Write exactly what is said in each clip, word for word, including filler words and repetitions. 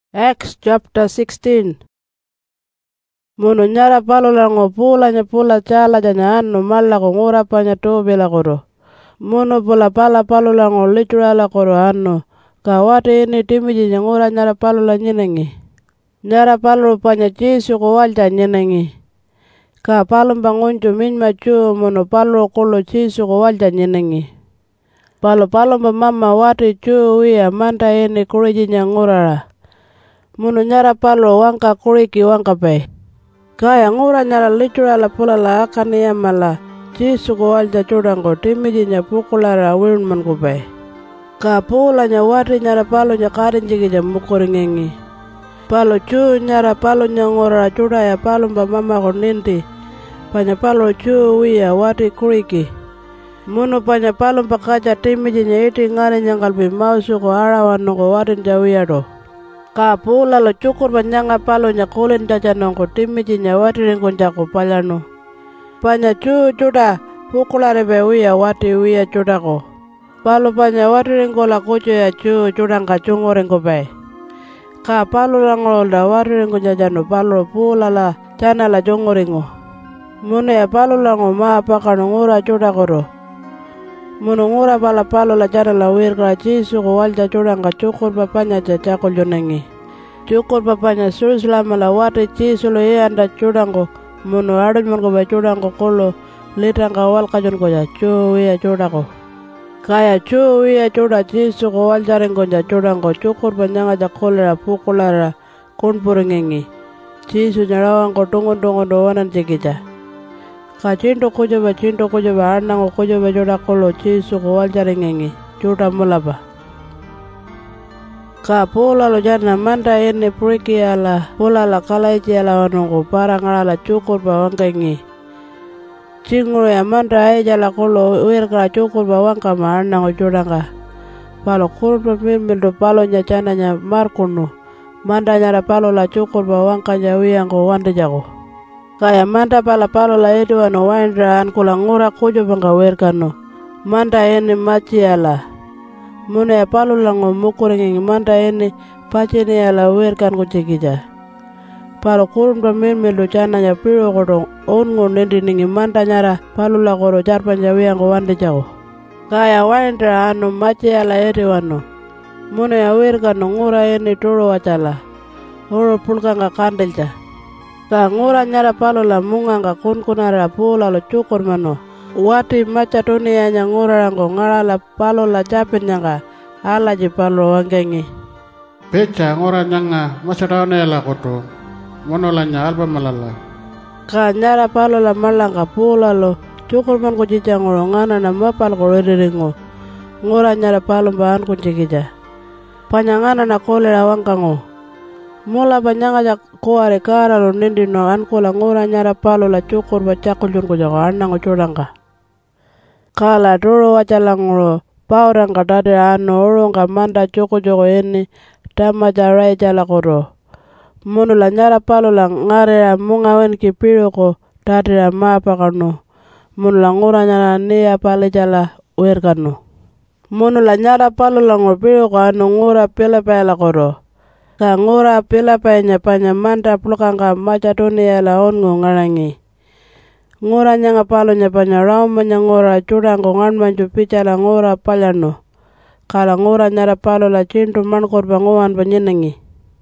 Acts chapter sixteen. Munu nyara palulango pulanya pula chala janya anu malla ko ngura panya tobela koro. Munu pula pala palulango liturala koro anu. Kawate ini timiji ngura nyara palula nyenengi. Nyara palu panya Yesu ko walja nyenengi. Ka palum bangunju minma cu munu palu kulo Yesu ko walja nyenengi. Palu palum mama wate cu wia manta ini kurijinya ngurara. Munu nyara palo wangka kuriki wangka pe. Kaya ngura nyara liturala pula la akani yamala. Yesu ko walja cudango timijinya pukulara wilman ko pe. Ka pula nya wati nyara palo nya karin jigija mukuringengi. Palo cu nyara palo nya ngura cudaya palo mba mama ko ninti. Panya palo cu wia wati kuriki. Munu panya palo pakaja timijinya iti ngari nyangalpi mausu ko arawan ko watin jawia do. Ka pula lo cukur banyanga palo nya kulin jajanong ko timiji nya wati ringkon jako palyano. Panya cu cuda pukulare be wia wati wia cuda ko. Palo panya wati ringko la kucu ya cu cudang ka cungo ringko be. Ka palo langol da wati ringko jajano palo pula la cana la cungo ringo. Mune ya palo lango maa pakano ngura cuda koro. Munu ngura pala palo la jana la wir kala Yesu ko walja cudang ka cukur papanya jajako jonengi. Cukur papanya sul selama la wate Yesu lo iya anda cudang ko. Munu adun mon ko ba cudang ko kolo litang ka wal kajon ko ja cu iya cuda ko. Kaya cu iya cuda Yesu ko walja ring ko ja cudang ko cukur panyanga ja kolera pukulara kun puringengi. Yesu nyarawang ko tungon-tungon doanan cikija. Ka cinto kujo ba cinto kujo ba anang ko kujo ba joda kolo Yesu ko walja ringengi cuda mulaba. Ka pula lo jana manda ini priki ala pula la kalaiji ala wanungu parang ala cukur ba wangkengi. Cinguro ya manda eja la kolo uir kala cukur ba wangka ma anang ko joda ka. Palo kurun pa mimil do palo nya cana nya markunu. Manda nyara palo la cukur ba wangka nya wiyang ko wanda jako. Kaya manda pala palo la edu wano waindra an kula ngura kujo bangka werkano. Manda ini maci ala. Muna ya palo lango mukuringi manda ini pacini ala werkan kucikija. Palo kurun pa mimil do cana nya piro kodong ongo nendi ningi manda nyara palo la koro jarpan jawiyang ko wanda jako. Kaya waindra anu maci ala edu wano. Muna ya werkano ngura ini toro wacala. Oro pulka nga kandelja. Ka ngura nyara palo la munga nga kun kunara pula lo cukur mano. Wati maca dunia nya ngura rango ngara la palo la japin nyanga ala ji palo wangkengi. Peca ngura nyanga masa daune la koto. Mono la nya alba malala. Ka nyara palo la malanga pula lo cukur man kucica ngoro ngana na mapal ko wediringo. Ngura nyara palo mbaan kucikija. Panyangana na kole la wangkango. Mula banyanga jak kuare kara lo nindi no an kula ngura nyara palo la cukur ba cakulun ko jako anang o cudangka. Kala duro wacalangro paurang ka dade ano urung ka manda cuku joko ini dama jarai jala koro. Munu la nyara palo la ngare la munga wen ki piro ko dade la mapa kano. Munu la ngura nyara niya pale jala wer kano. Munu la nyara palo la ngopiro ko anu ngura pila pala koro. Ka ngura pila panya panya manda plukanga maca dunia la ongo ngarangi. Ngura nyanga palo nya panya rauma nya ngura cudango ngan manju pica la ngura palyano. Kala ngura nyara palo la cintu mankor banguan panyenengi.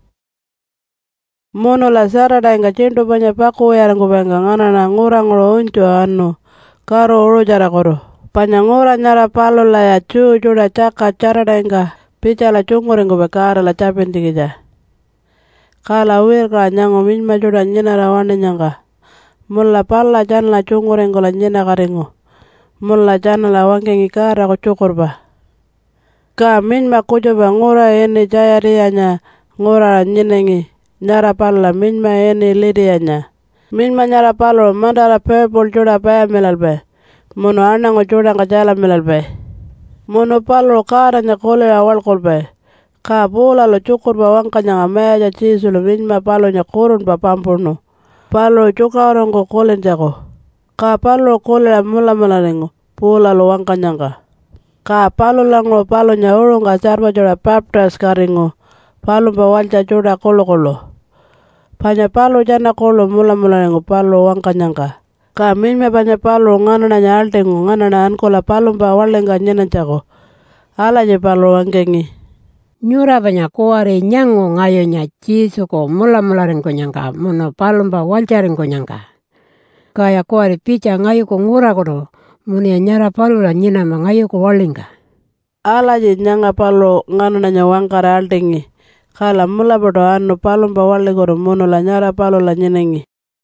Mono la sara dainga cintu panya paku yarangu bangga ngana na ngura ngoro uncu anu. Karo uru jara koro. Panya ngura nyara palo la ya cu cuda caka cara dainga pica la cunguringu bekara la capin tikija. Kala wir ka nyango minma cuda nyina rawane nyanga. Mulla palla jan la cungurengo la nyina karingo. Mulla jan la wangkengi kara ko cukur ba. Ka minma kujo ba ngura ini jaya riyanya ngura nyinengi. Nyara palla minma ini lidiyanya. Minma nyara palo mandara purple cuda paya milal be. Munu anango cuda nga jala milal be. Munu palo kara nya kole awal kol be. Ka pula lo cukur ba wangka nyanga meja Yesu lo minma palo nya kurun ba pampurno. Palo cuka orang ko kolen jako. Ka palo kole la mula mula ringo. Pula lo wangka nyanga. Ka palo lang lo palo nya urung ka sarpa joda baptas karingo. palumpa walcha chuda kolo-kolo. Panya palu jana kolo mula-mula nengu palu wangkanyangka. Ka minme panya palu nganana nya altengu nganana ankola palumpa walenga nyenanchako. Ala je palu wangkengi. Nyura banyak kuare nyango ngayo nya cisu ko mula-mula rengko nyangka. Mono palumpa walcha rengko nyangka. Kaya kuare picha ngayo ko ngura kodo. Munia nyara palu la nyina ma ngayo ko walenga. Ala je nyanga palu nganana nya wangkara altengi. Kala mula bodo anu palumpa wale kodo mono la nyara palu la nyenengi.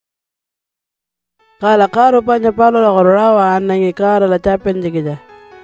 Kala karu panya palu la kodo rawa anangi kara la capen jikija.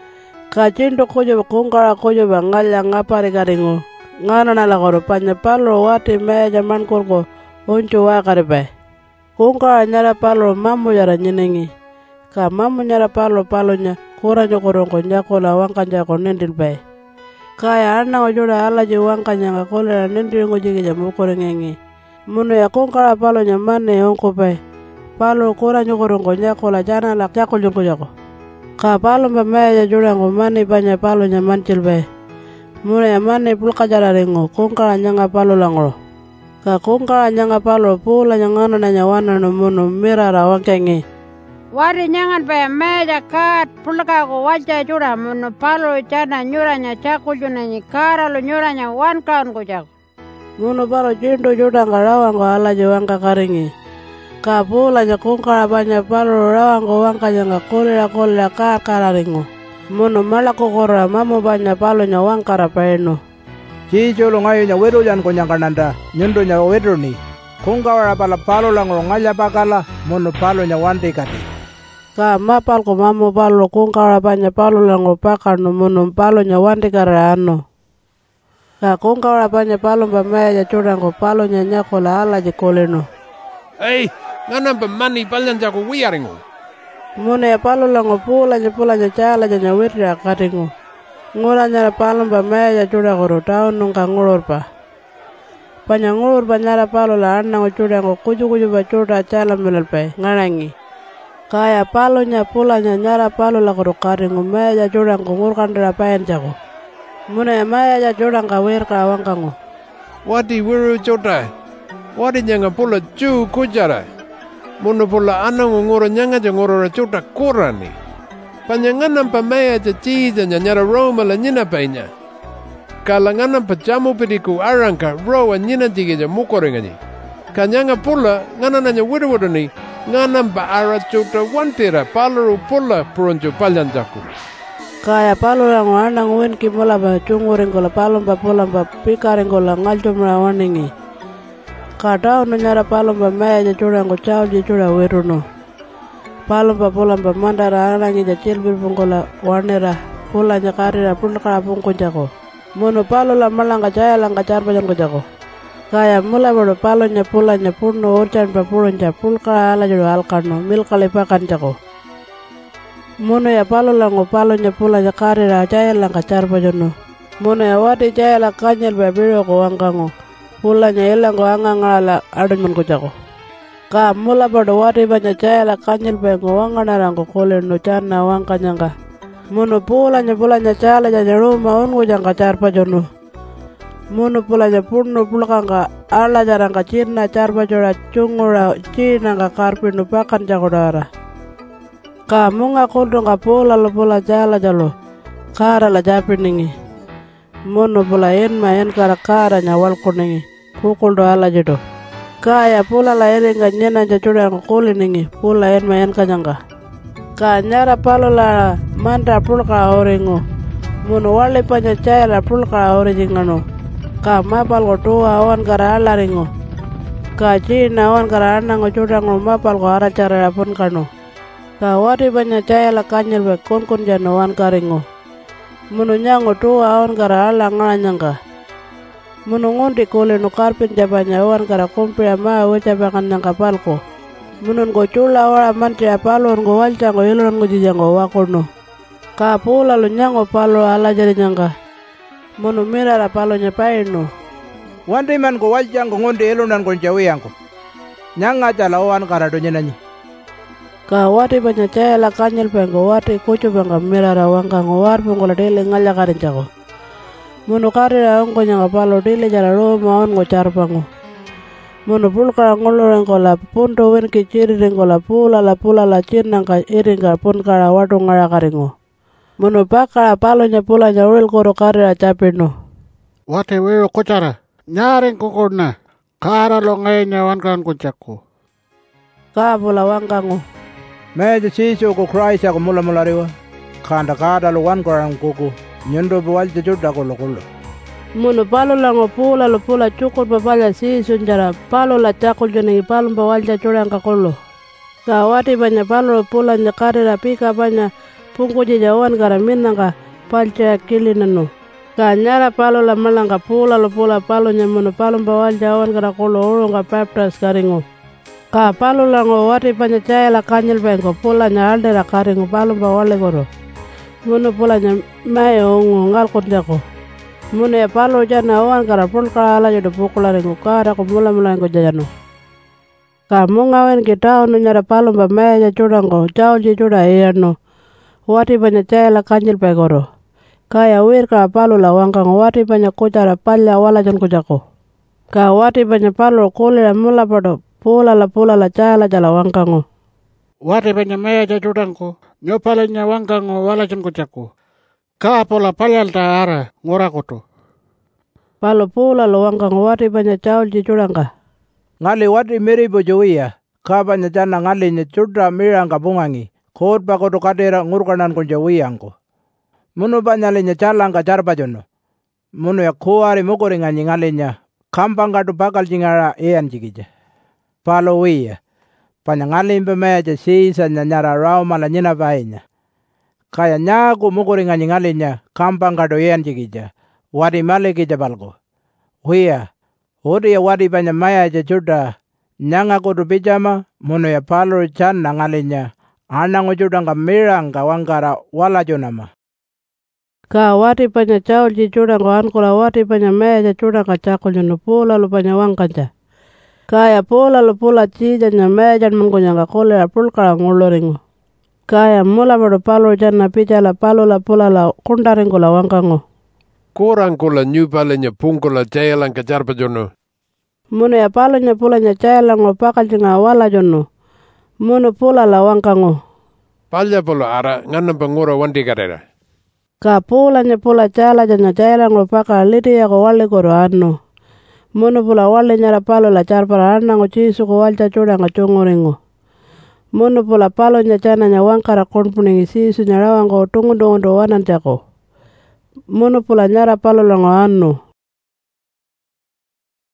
Ka cinto kujo kungkara kujo ba ngalya ngapari karingo. Nganana la kodo panya palu wati meja mankurko uncu wakari bay. Kungkara nyara palu mamu yara nyenengi. Ka mamu nyara palu palunya kura nyokorongko nyako la wangkanja ko nendil bay. Kaya anak ojuda ala je wangkanya nga kole la nendil ngojiki jamu korengengi. Munu ya kungkara palunya mane onko bay. Palu kura nyokorongko nyako la jana la jako junko jako. Ka palu meja juda ngo mane panya palunya mancil bay. Munu ya mane pulka jara ringo kungkara nyanga palu langro. Ka kungkara nyanga palu pula nyangano na nyawana no munu mirara wangkengi. Wari nyangan pa meja kat pulka ko walcha jura mono palu jana nyuranya cako juna ni kara lo nyuranya wan kaun ko jako. Munu palu jindu juda nga rawang ko ala je wangka karingi. Ka pula nya kungkara panya palu rawang ko wangka nyanga kolera kolera kar kararingo. Munu malako kora mamu panya palu nya wangkara paeno. Cicolo ngayo nya wedo jan ko nyanga nanda nyundo nya wedo ni. Kungkara pala palu langro ngalya pakala mono palu nya wante kati. Ka mapal ko mamu palu kungkara panya palu langro pakano mono palu nya wante kara ano. Ka kungkara panya palu pa meja chuda ko palu nya nyako la ala je koleno. Hey, nganan pa mani palyan jako wiyaringo. Mune ya palu lango pula nya pula nya chala nya wirri akatingo. Ngura nya palu pa meja chuda ko taun nung ka ngulur pa. Panya ngulur pa nyara palu la anang chuda ko kuju-kuju pa chuda chala milal pa nganangi. Kaya palu nya pula nya nyara palu la ko karingo meja chuda ko ngur kandira paen jako. Mune ya meja chuda ka wir ka wangkango. Wadi wiru chuda. Wadi nyanga pula chu kujara. Mono pula anang ngoro nyanga ja ngoro chuda kurani. Panyanganam pa maya ja chiza nya nyara roma la nyina painya. Kalanganam pa jamu pediku arangka roa nyina jige ja mukorengani. Kanyanga pula nganana nya wiru-wiru ni. Nganam pa ara chuda wantira palaru pula puronjo palyan jaku. Kaya palu lang anang wen ki mula ba chunguring ko la palu pa pula pa pikaring ko la ngaljo mra waningi. Kadao no nyara palu pa meja chuda ko chao ji chuda wiru no. Palu pa pula pa mandara anangi ja chilbir pun ko la wanira pula nya karira pun kara pun ko jako. Mono palu la malanga jaya lang kacar pa ko jako. Kaya mula bodo palu nya pula nya puno urchan pa pulun ja pulka ala jodo alkano mil kalipakan jako. Mono ya palu lango palu nya pula nya karira jaya lang kacar pa jono. Mono ya wadi jaya la kanyel pa biro ko wangkango. Pula nya ilang ko angang ala adun man ko jako. Ka mula bodo wadi banya jaya la kanyel pa ngo wangana rango kole no chana wangkanyanga. Mono pula nya pula nya chala nya rumah ungu jang kacar pa jono. Mono pula nya puno pula kanga ala jarang ka china charpa joda chungura china ka karpinu pakan jagodara. Ka munga kundo ka pula lo pula jala jalo kara la japiningi. Mono pula yen ma yen kara kara nya wal kuningi kukuldo ala jodo. Kaya pula la yen nga nyena jajuda nga kuliningi pula yen ma yen kanyanga. Ka nyara palo la manda pula ka oringo. Mono wale panya chaya la pula ka oringano. Ka mapal ko tuwa awan kara alaringo. Ka china awan kara anango chudango mapal ko ara cara pun kano. Ka wari banya caya la kanyel be kon kon jano awan karingo. Munu nyango tuwa awan kara alang nyangka. Munu ngundi kule no karpin jabanya awan kara kumpri ama wecha bakan nyangka palko. Munun ko chula wala manti apalo ngo walcha ngo ilon ngo jijango wakono. Ka pula lo nyango palo ala jadi nyangka. Mono mira la palo nya paino. Wandi man ko waljang ko ngonde elunan ko jawiyanko. Nyanga jala wan karado nyenanyi. Ka wati banya caya la kanyel pengo wati kucu banga mira la wangka ngowar pengo la dele ngalla karin jako. Munu karira onko nyanga palo dile jala roma ongo charpango. Munu pulkara ngolorengo la punto wen kichirirengo la pula la pula la chinanga iringa punkara wadu ngara karingo. Munu pakara palo nya pula nya wil koro karira chapino. Wate wewe kuchara. Nyaren kukuna. Kara lo ngayanya wankan kuchaku. Kaa pula wankango. Meja sisu ko Christ ako mula mula riwa. Kanda kada lo wan korang kuku. Nyundo buwal jujuda ko lokulo. Munu palo lango pula lo pula cukul papala sisu njara palo la chakul jone palo bawal jachurang kakolo. Ka wati banya palo lo pula nya karira pika banya pungku jawan kara minanga palcha kilinano. Ka nyara palo la malanga pula lo pula palo nya munu palo bawal jawan kara kolo urunga baptas karingo. Ka palo lango wati banya chaya la kanyil bengo pula nya alde la karingo palo bawal goro. Munu pula nya mae ongo ngal kondako. Munu ya palo jana awan kara pulkara ala jodo pukula ringo kara ko mula mula ngo jajano. Ka mungawen kita onu nyara palo mba mae ja chudango jao ji chuda eyano. Wati banya chaya la kanyil pegoro. Kaya wir ka palo la wangkang wati banya kuchara palya wala jon kuchako. Ka wati banya palo kuli la mula pado pula la pula la chaya la jala wangkango. Wate banya maya jajudangku. Nyopalanya wankango wala jon kuchaku. Ka pola palyalta ara ngora kutu. Palo pula lo wangkango wati banya chaul ji chudanga. Ngali wati meri bojowiya. Ka banya jana ngali nye chudra miranga bungangi. Kod pakoto kadera ngurkanan kunjawiyangko. Munu banyale nya chalanga charpa jono. Munu ya kuwari mukuri nga ngali nya. Kampanga tu bakal jingara ean jikija. Palo wiya. Panya ngali impe mea ja sisa nya nyara rao mala nyina vainya. Kaya nyaku mukuri nga ngali nya. Kampanga tu ean jikija. Wadi male kija balko. Wiya. Udi ya wadi banya maya ja chuda. Nyanga kutu pijama. Munu ya palo chan na ngali nya. Anango chudanga miranga wangkara wala jonama. Ka wati panya chaul ji chudanga ankula wati panya mea ja chudanga chakul jono pula lo panya wangkanja. Kaya pula lo pula chija nya mea jan mungu nyanga kule la pulkara nguloringo. Kaya mula bado palo jana picha la palo la pula la kundaringo la wangkango. Korangko la nyupale nya pungko la chaya lang kacharpa jono. Munu ya palo nya pula nya chaya lango pakal jinga wala jono. Munu pula la wangkango. Palya polo ara ngana pangura wandi karera. Ka pula nya pula chala jana chaya lango pakal liti ya ko wale koro ano. Munu pula wale nyara palo la charpara anango chisu ko walcha chudanga chunguringo. Munu pula palo nya chana nya wangkara konpuningi sisu nyarawango tungundongo do wanantako. Munu pula nyara palo lango ano.